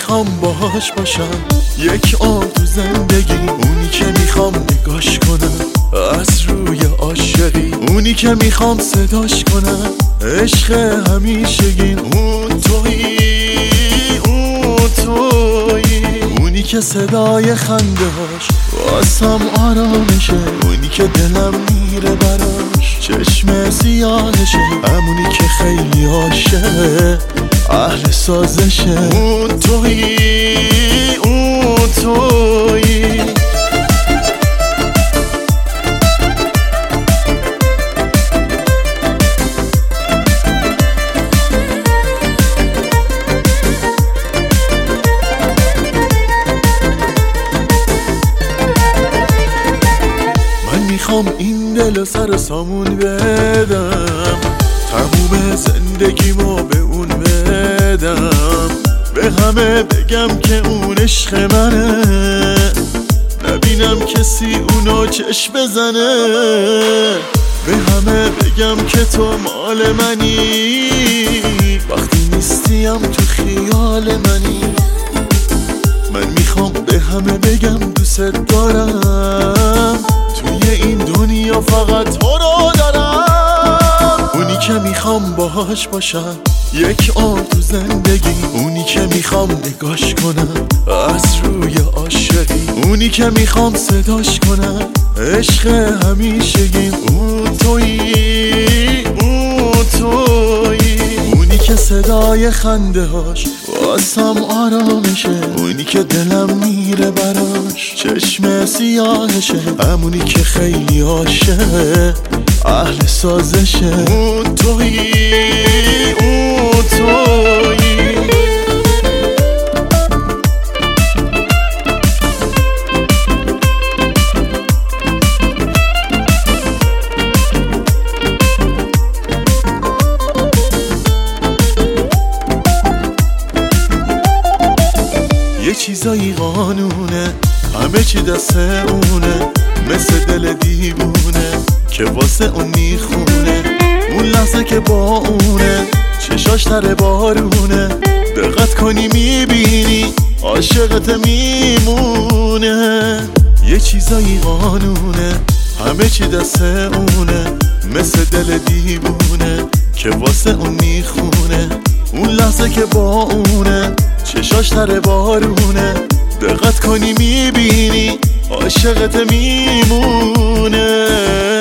میخوام باهاش باشم، یک آن تو زندگی، اونی که میخوام نگاش کنم از روی عاشقی، اونی که میخوام صداش کنم عشق همیشگی، اون تویی، اونی که صدای خنده هاش واسم آرامشه، اونی که دلم میره براش، چشم سیاهشه، همونی که خیلی عاشق اهل سازشه، اون تویی، میخوام این دل سر سامون بدم، تموم زندگیمو به اون بدم، به همه بگم که اون عشق منه، نبینم کسی اونو چشم بزنه، به همه بگم که تو مال منی، وقتی نیستیم تو خیال منی، من میخوام به همه بگم دوست دارم، توی این دنیا فقط تو رو دارم، اونی که میخوام باهاش باشم، یک آن تو زندگی، اونی که میخوام نگاش کنم از روی عاشقی، اونی که میخوام صداش کنم عشق همیشگی، اون تویی، اونی که صدای خنده هاش واسم آرامشه، اونی که دلم میره براش، چشم سیاهشه، همونی که خیلی عاشق اهل سازشه، اون تویی، یه چیزایی قانونه، همه چی دست اونه، مثل دل دیوونه که واسه اون میخونه، اون لحظه که با اونه چشاش تر بارونه، دقت کنی میبینی عاشقت میمونه، یه چیزایی قانونه، همه چی دست اونه، مثل دل دیوونه که واسه اون میخونه، اون لحظه که با اونه چشاش تر بارونه، دقت کنی میبینی عاشقت میمونه.